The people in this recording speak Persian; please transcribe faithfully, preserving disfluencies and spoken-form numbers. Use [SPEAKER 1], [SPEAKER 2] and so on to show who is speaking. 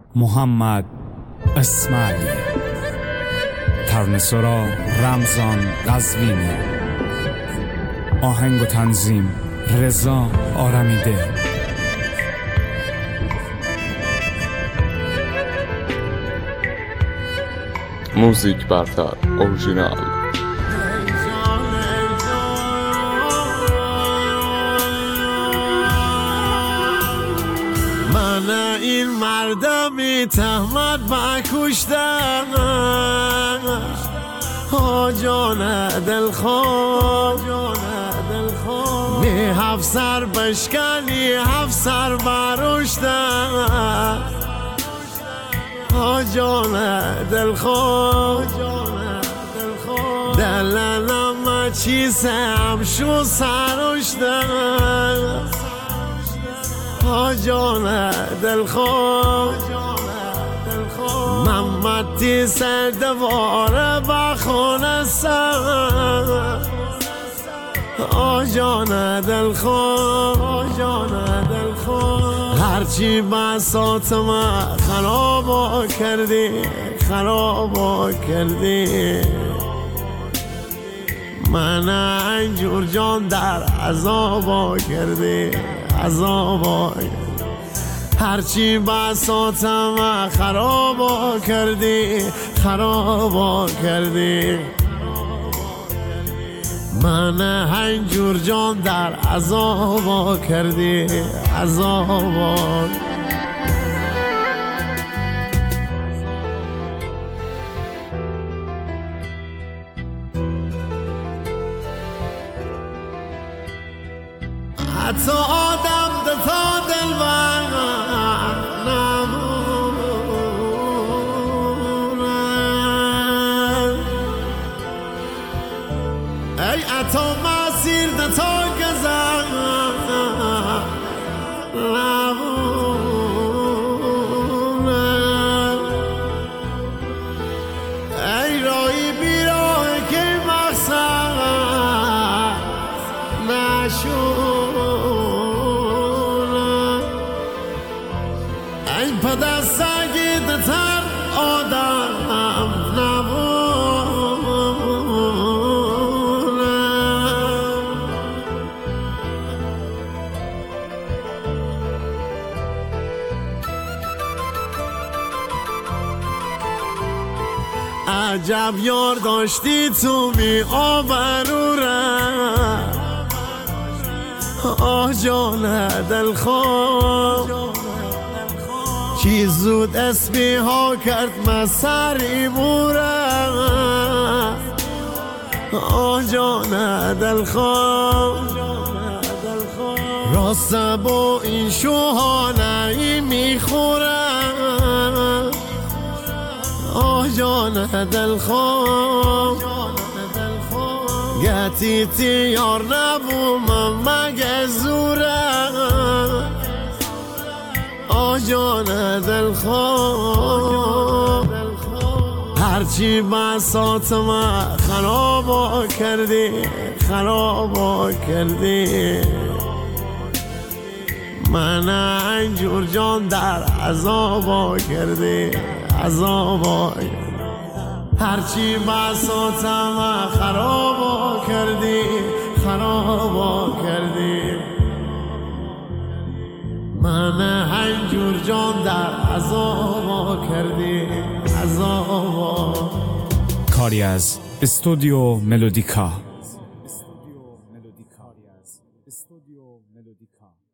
[SPEAKER 1] محمد اسماعیلی، ترانه‌سرا رمضان قزوینی، آهنگ و تنظیم رضا آرمیده.
[SPEAKER 2] موزیک برتر اورجینال.
[SPEAKER 3] من این مردمی تهمت بکشتم، ها جان دلخواه می هفت سر بشکنی هفت سر برشتم، ها جان دلخواه دلنم چیزم شو سرشتم، ها جان دلخواه محمدی سر دواره بخونستم، ها جان دلخواه هرچی بساط من خرابا کردی خرابا کردی، من اینجور جان در عذابا کردی عذابا، هرچی بساط من خرابا کردی خرابا کردی، من اینجور جان در عذابا کردی عذابا. حتی آدم دتا دل بر نمونه، ای عطا مسیر دتا گذر نمونه، ای رایی بیراه که مقصد نشونه، ای پدر سگید تر آدم نمونه، عجب یار داشتی تو بی آبروره، آه جان دلخواه چی زود اسمی ها کرد مسری موره، آه جان دلخواه راست با این شوهانه میخوره، آه جان دلخواه گتی تیار نبوم مگه زوره، آه جان دلخواه هرچی بساط من خرابا کردی خرابا کردی، من اینجور جان در عذابا کردی عذابا، هرچی بساطم خرابا کردی خرابا کردی، من اینجور جان در عذابا کردی عذابا.
[SPEAKER 1] کاری از استودیو ملودیکا.